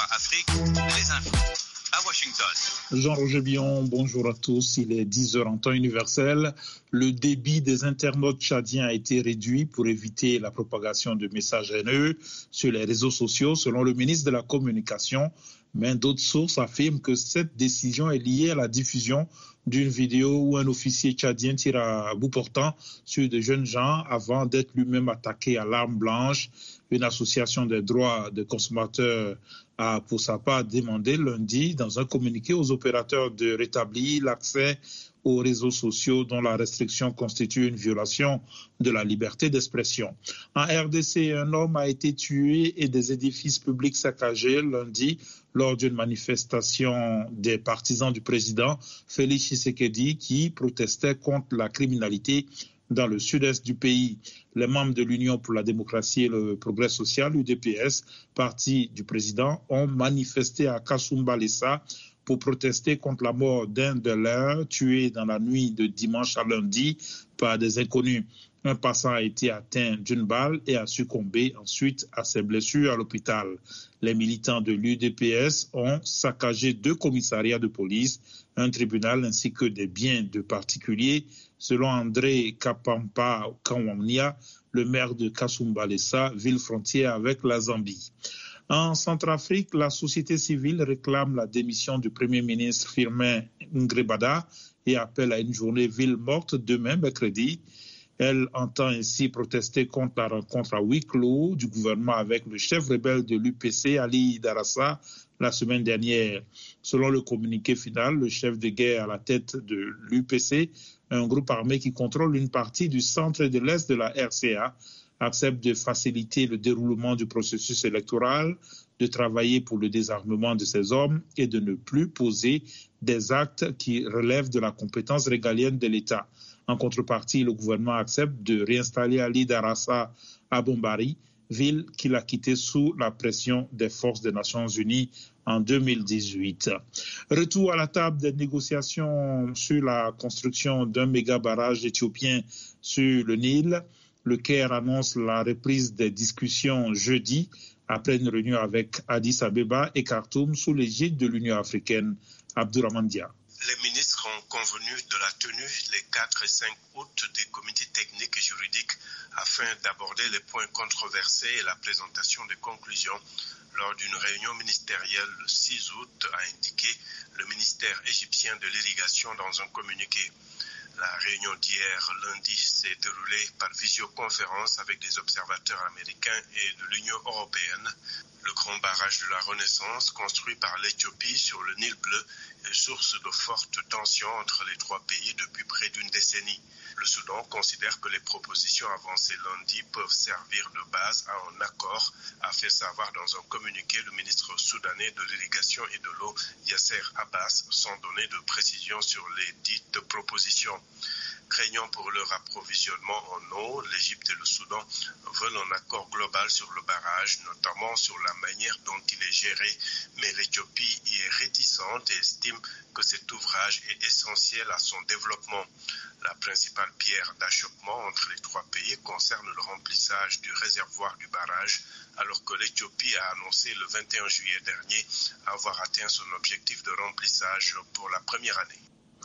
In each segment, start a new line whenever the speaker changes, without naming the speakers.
Afrique, les infos à Washington.
Jean-Roger Billon, bonjour à tous. Il est 10h en temps universel. Le débit des internautes tchadiens a été réduit pour éviter la propagation de messages haineux sur les réseaux sociaux, selon le ministre de la Communication. Mais d'autres sources affirment que cette décision est liée à la diffusion d'une vidéo où un officier tchadien tire à bout portant sur de jeunes gens avant d'être lui-même attaqué à l'arme blanche. Une association des droits des consommateurs a pour sa part demandé lundi dans un communiqué aux opérateurs de rétablir l'accès aux réseaux sociaux dont la restriction constitue une violation de la liberté d'expression. En RDC, un homme a été tué et des édifices publics saccagés lundi lors d'une manifestation des partisans du président Félix Tshisekedi qui protestait contre la criminalité dans le sud-est du pays. Les membres de l'Union pour la démocratie et le progrès social, UDPS, parti du président, ont manifesté à Kasumbalesa pour protester contre la mort d'un de leurs tués dans la nuit de dimanche à lundi par des inconnus. Un passant a été atteint d'une balle et a succombé ensuite à ses blessures à l'hôpital. Les militants de l'UDPS ont saccagé 2 commissariats de police, un tribunal ainsi que des biens de particuliers, selon André Kapampa Kawamnia, le maire de Kasumbalesa, ville frontière avec la Zambie. En Centrafrique, la société civile réclame la démission du Premier ministre Firmin Ngrebada et appelle à une journée ville morte demain, mercredi. Elle entend ainsi protester contre la rencontre à huis clos du gouvernement avec le chef rebelle de l'UPC, Ali Darassa, la semaine dernière. Selon le communiqué final, le chef de guerre à la tête de l'UPC, un groupe armé qui contrôle une partie du centre et de l'est de la RCA, accepte de faciliter le déroulement du processus électoral, de travailler pour le désarmement de ses hommes et de ne plus poser des actes qui relèvent de la compétence régalienne de l'État. En contrepartie, le gouvernement accepte de réinstaller Ali Darassa à Bombari, ville qu'il a quittée sous la pression des forces des Nations Unies en 2018. Retour à la table des négociations sur la construction d'un méga barrage éthiopien sur le Nil. Le Caire annonce la reprise des discussions jeudi après une réunion avec Addis Abeba et Khartoum sous l'égide de l'Union africaine. Abdourahmane Dia.
Les ministres ont convenu de la tenue les 4 et 5 août des comités techniques et juridiques afin d'aborder les points controversés et la présentation des conclusions lors d'une réunion ministérielle le 6 août, a indiqué le ministère égyptien de l'irrigation dans un communiqué. La réunion d'hier, lundi, s'est déroulée par visioconférence avec des observateurs américains et de l'Union européenne. Le grand barrage de la Renaissance, construit par l'Éthiopie sur le Nil bleu, est source de fortes tensions entre les 3 pays depuis près d'une décennie. Le Soudan considère que les propositions avancées lundi peuvent servir de base à un accord, a fait savoir dans un communiqué le ministre soudanais de l'irrigation et de l'eau, Yasser Abbas, sans donner de précision sur les dites propositions. Craignant pour leur approvisionnement en eau, l'Égypte et le Soudan veulent un accord global sur le barrage, notamment sur la manière dont il est géré, mais l'Éthiopie y est réticente et estime que cet ouvrage est essentiel à son développement. La principale pierre d'achoppement entre les 3 pays concerne le remplissage du réservoir du barrage, alors que l'Éthiopie a annoncé le 21 juillet dernier avoir atteint son objectif de remplissage pour la première année.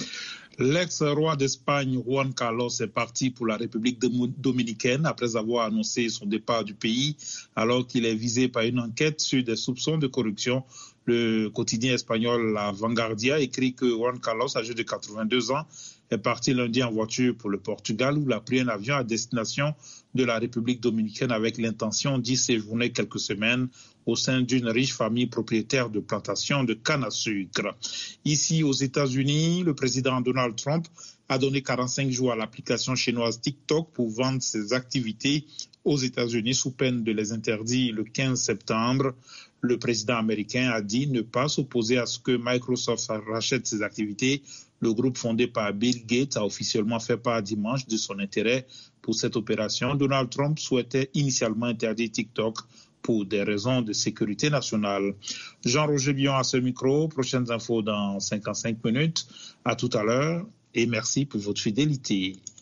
L'ex-roi d'Espagne, Juan Carlos, est parti pour la République dominicaine après avoir annoncé son départ du pays, alors qu'il est visé par une enquête sur des soupçons de corruption. Le quotidien espagnol La Vanguardia écrit que Juan Carlos, âgé de 82 ans, est parti lundi en voiture pour le Portugal où il a pris un avion à destination de la République dominicaine avec l'intention d'y séjourner quelques semaines au sein d'une riche famille propriétaire de plantations de canne à sucre. Ici, aux États-Unis, le président Donald Trump a donné 45 jours à l'application chinoise TikTok pour vendre ses activités aux États-Unis sous peine de les interdire le 15 septembre. Le président américain a dit ne pas s'opposer à ce que Microsoft rachète ses activités. Le groupe fondé par Bill Gates a officiellement fait part dimanche de son intérêt pour cette opération. Donald Trump souhaitait initialement interdire TikTok pour des raisons de sécurité nationale. Jean-Roger Billon à ce micro. Prochaines infos dans 55 minutes. À tout à l'heure et merci pour votre fidélité.